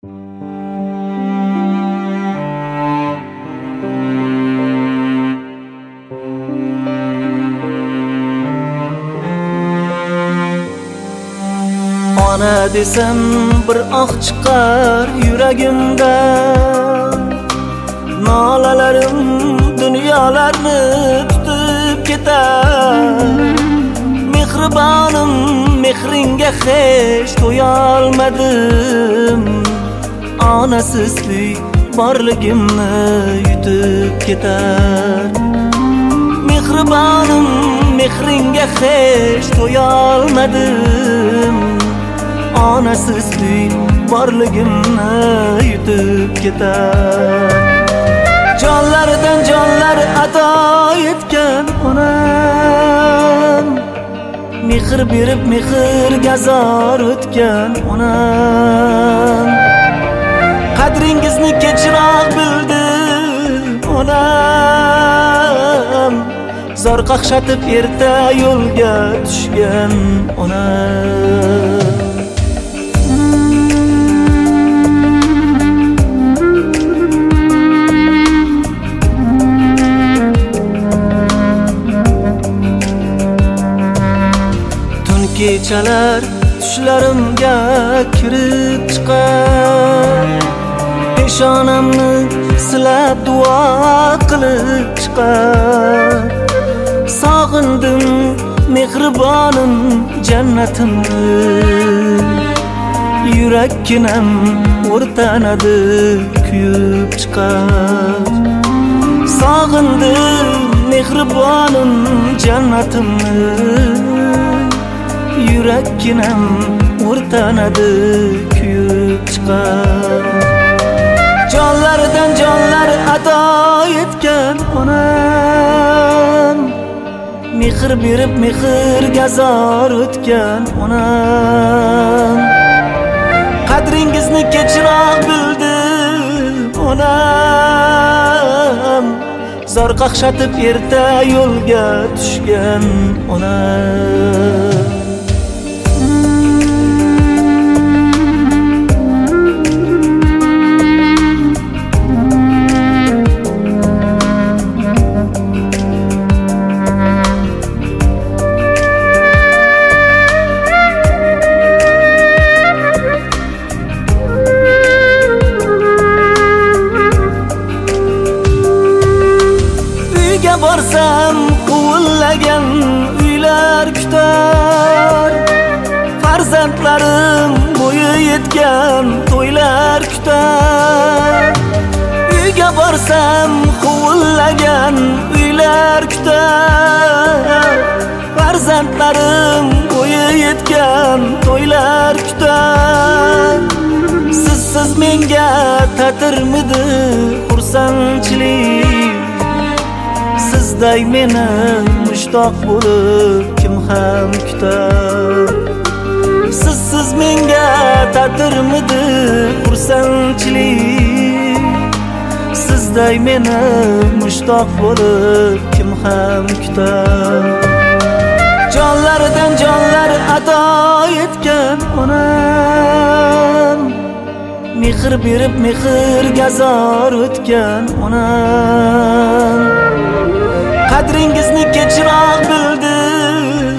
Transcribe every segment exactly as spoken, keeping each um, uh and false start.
Ona desem bir ah çıkar yüreğimden, nolalarim dünyalarni tutup ketar. Mehribonim mehringa hech to'yolmadim, onasizlik borligimni yutib ketar. Mehribonim mehringa hech to'yolmadim, onasizlik borligimni yutib ketar. Jonlardan jonlar ato etgan onam, mehr berib mehrga zor o'tgan onam. Qadringizni kechroq bildim onam, zor qaqshatib erta yo'lga tushgan onam. Kechalar tushlarimga kirib chiqar, peshonamni silab duo qilib chiqar. Sog'indim mehribonim jannatimni, yurakkinam o'rtanadi kuyib chiqar. Sog'indim mehribonim jannatimni, yurakkinam o'rtanadi kuyib chiqar. Jonlardan jonlar ato etgan onam, mehr berib mehrga zor o'tgan onam. Qadringizni kechroq bildim onam, zor qaqshatib erta yo'lga tushgan onam. Borsam quvillagan uylar kutar, farzandlarim bo'yi yetgan to'ylar kutar. Uyga borsam quvillagan uylar kutar, farzandlarim bo'yi yetgan to'ylar kutar. Sizsiz menga tatirmidi xursandchilik, sizday meni mushtoq bo'lib kim ham kutar. Sizsiz menga tatirmidi xursandchilik, sizday meni mushtoq bo'lib kim ham kutar. Jonlardan jonlar ato etgan onam, mehr berib mehrga zor o'tgan onam. Qadringizni kechroq bildim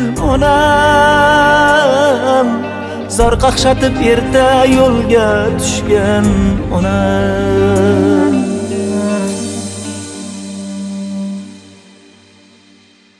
onam, zor qaqshatib erta yo'lga tushgan onam.